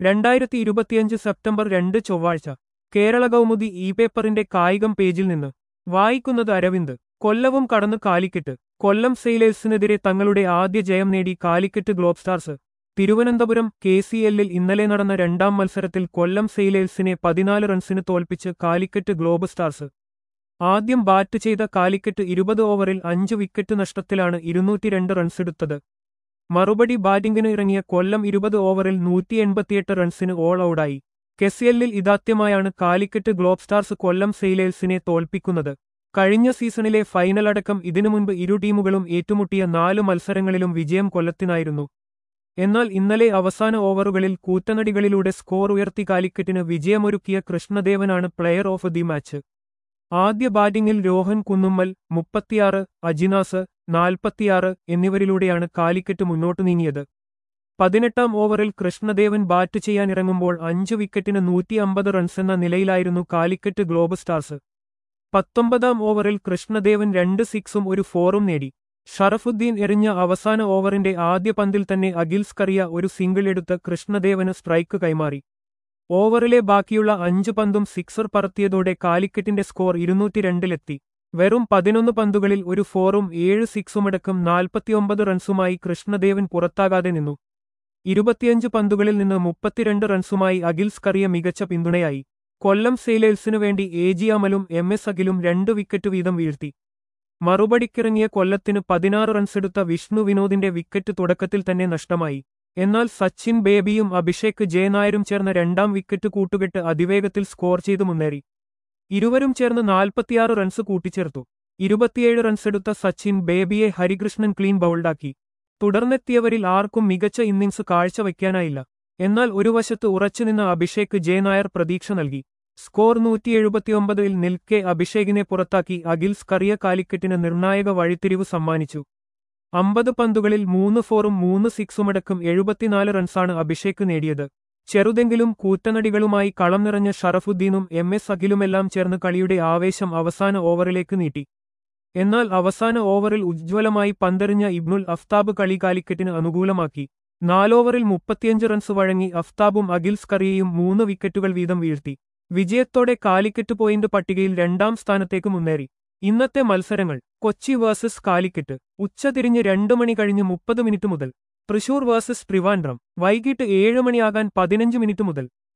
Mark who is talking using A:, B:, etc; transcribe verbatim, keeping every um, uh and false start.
A: രണ്ടായിരത്തി ഇരുപത്തിയഞ്ച് സെപ്റ്റംബർ രണ്ട് ചൊവ്വാഴ്ച കേരള കൗമുദി ഇ പേപ്പറിന്റെ കായികം പേജിൽ നിന്ന് വായിക്കുന്നത് അരവിന്ദ്. കൊല്ലവും കടന്ന് കാലിക്കറ്റ്. കൊല്ലം സെയിലേഴ്സിനെതിരെ തങ്ങളുടെ ആദ്യ ജയം നേടി Calicut Globstars. Thiruvananthapuram K C എല്ലിൽ ഇന്നലെ നടന്ന രണ്ടാം മത്സരത്തിൽ കൊല്ലം സെയിലേഴ്സിനെ പതിനാല് റൺസിന് തോൽപ്പിച്ച് കാലിക്കറ്റ് ഗ്ലോബ് സ്റ്റാർസ്. ആദ്യം ബാറ്റ് ചെയ്ത കാലിക്കറ്റ് ഇരുപത് ഓവറിൽ അഞ്ച് വിക്കറ്റ് നഷ്ടത്തിലാണ് ഇരുന്നൂറ്റിരണ്ട് റൺസെടുത്തത്. മറുപടി ബാറ്റിംഗിന് ഇറങ്ങിയ കൊല്ലം ഇരുപത് ഓവറിൽ നൂറ്റി എൺപത്തിയെട്ട് റൺസിന് ഓൾ ഔട്ടായി. കെസിഎല്ലിൽ ഇതാദ്യമായാണ് കാലിക്കറ്റ് ഗ്ലോബ് സ്റ്റാർസ് കൊല്ലം സെയിലേഴ്സിനെ തോൽപ്പിക്കുന്നത്. കഴിഞ്ഞ സീസണിലെ ഫൈനൽ അടക്കം ഇതിനു മുൻപ് ഇരു ടീമുകളും ഏറ്റുമുട്ടിയ നാല് മത്സരങ്ങളിലും വിജയം കൊല്ലത്തിനായിരുന്നു. എന്നാൽ ഇന്നലെ അവസാന ഓവറുകളിൽ കൂറ്റനടികളിലൂടെ സ്കോർ ഉയർത്തി കാലിക്കറ്റിന് വിജയമൊരുക്കിയ കൃഷ്ണദേവനാണ് പ്ലെയർ ഓഫ് ദി മാച്ച്. ആദ്യ ബാറ്റിംഗിൽ രോഹൻ കുന്നുമ്മൽ മുപ്പത്തിയാറ്, അജിനാസ് നാൽപ്പത്തിയാറ് എന്നിവരിലൂടെയാണ് കാലിക്കറ്റ് മുന്നോട്ടു നീങ്ങിയത്. പതിനെട്ടാം ഓവറിൽ കൃഷ്ണദേവൻ ബാറ്റ് ചെയ്യാനിറങ്ങുമ്പോൾ അഞ്ച് വിക്കറ്റിന് നൂറ്റി അമ്പത് റൺസെന്ന നിലയിലായിരുന്നു കാലിക്കറ്റ് ഗ്ലോബ് സ്റ്റാർസ്. പത്തൊമ്പതാം ഓവറിൽ കൃഷ്ണദേവൻ രണ്ട് സിക്സും ഒരു ഫോറും നേടി. ഷറഫുദ്ദീൻ എറിഞ്ഞ അവസാന ഓവറിന്റെ ആദ്യ പന്തിൽ തന്നെ അഖിൽ സ്കറിയ ഒരു സിംഗിൾ എടുത്ത് കൃഷ്ണദേവന് സ്ട്രൈക്ക് കൈമാറി. ഓവറിലെ ബാക്കിയുള്ള അഞ്ച് പന്തും സിക്സർ പറത്തിയതോടെ കാലിക്കറ്റിന്റെ സ്കോർ ഇരുന്നൂറ്റിരണ്ടിലെത്തി. വെറും പതിനൊന്ന് പന്തുകളിൽ ഒരു ഫോറും ഏഴ് സിക്സുമടക്കം നാൽപ്പത്തിയൊമ്പത് റൺസുമായി കൃഷ്ണദേവൻ പുറത്താകാതെ നിന്നു. ഇരുപത്തിയഞ്ച് പന്തുകളിൽ നിന്ന് മുപ്പത്തിരണ്ട് റൺസുമായി അഖിൽ സ്കറിയ മികച്ച പിന്തുണയായി. കൊല്ലം സെയിലേഴ്സിനു വേണ്ടി എ ജി അമലും എം എസ് അഖിലും രണ്ട് വിക്കറ്റ് വീതം വീഴ്ത്തി. മറുപടിക്കിറങ്ങിയ കൊല്ലത്തിന് പതിനാറ് റൺസെടുത്ത വിഷ്ണു വിനോദിന്റെ വിക്കറ്റ് തുടക്കത്തിൽ തന്നെ നഷ്ടമായി. എന്നാൽ സച്ചിൻ ബേബിയും അഭിഷേക് ജയനായരും ചേർന്ന രണ്ടാം വിക്കറ്റ് കൂട്ടുകെട്ട് അതിവേഗത്തിൽ സ്കോർ ചെയ്തു മുന്നേറി. ഇരുവരും ചേർന്ന് നാൽപ്പത്തിയാറ് റൺസ് കൂട്ടിച്ചേർത്തു. ഇരുപത്തിയേഴ് റൺസെടുത്ത സച്ചിൻ ബേബിയെ ഹരികൃഷ്ണൻ ക്ലീൻ ബൗൾഡാക്കി. തുടർന്നെത്തിയവരിൽ ആർക്കും മികച്ച ഇന്നിംഗ്സ് കാഴ്ചവയ്ക്കാനായില്ല. എന്നാൽ ഒരു വശത്ത് ഉറച്ചുനിന്ന അഭിഷേക് ജയനായർ പ്രതീക്ഷ നൽകി. സ്കോർ നൂറ്റി എഴുപത്തിയൊമ്പതിൽ നിൽക്കെ അഭിഷേകിനെ പുറത്താക്കി അഖിൽ സ്കറിയ കാലിക്കറ്റിന് നിർണായക വഴിത്തിരിവ് സമ്മാനിച്ചു. അമ്പത് പന്തുകളിൽ മൂന്ന് ഫോറും മൂന്ന് സിക്സുമടക്കം എഴുപത്തിനാല് റൺസാണ് അഭിഷേക് നേടിയത്. ചെറുതെങ്കിലും കൂറ്റനടികളുമായി കളം നിറഞ്ഞ ഷറഫുദ്ദീനും എം എസ് അഖിലുമെല്ലാം ചേർന്ന് കളിയുടെ ആവേശം അവസാന ഓവറിലേക്ക് നീട്ടി. എന്നാൽ അവസാന ഓവറിൽ ഉജ്ജ്വലമായി പന്തെറിഞ്ഞ ഇബ്നുൽ അഫ്താബ് കളി കാലിക്കറ്റിന് അനുകൂലമാക്കി. നാലോവറിൽ മുപ്പത്തിയഞ്ച് റൺസ് വഴങ്ങി അഫ്താബും അഖിൽ സ്കറിയയും മൂന്ന് വിക്കറ്റുകൾ വീതം വീഴ്ത്തി. വിജയത്തോടെ കാലിക്കറ്റ് പോയിന്റ് പട്ടികയിൽ രണ്ടാം സ്ഥാനത്തേക്ക് മുന്നേറി. ഇന്നത്തെ മത്സരങ്ങൾ: കൊച്ചി വേഴ്സസ് കാലിക്കറ്റ് ഉച്ചതിരിഞ്ഞ് രണ്ട് മണി കഴിഞ്ഞ് മുപ്പത് മിനിറ്റ് മുതൽ. തൃശൂർ വേഴ്സസ് ട്രിവാൻഡ്രം വൈകിട്ട് ഏഴ് മണിയാകാൻ പതിനഞ്ച് മിനിറ്റ് മുതൽ.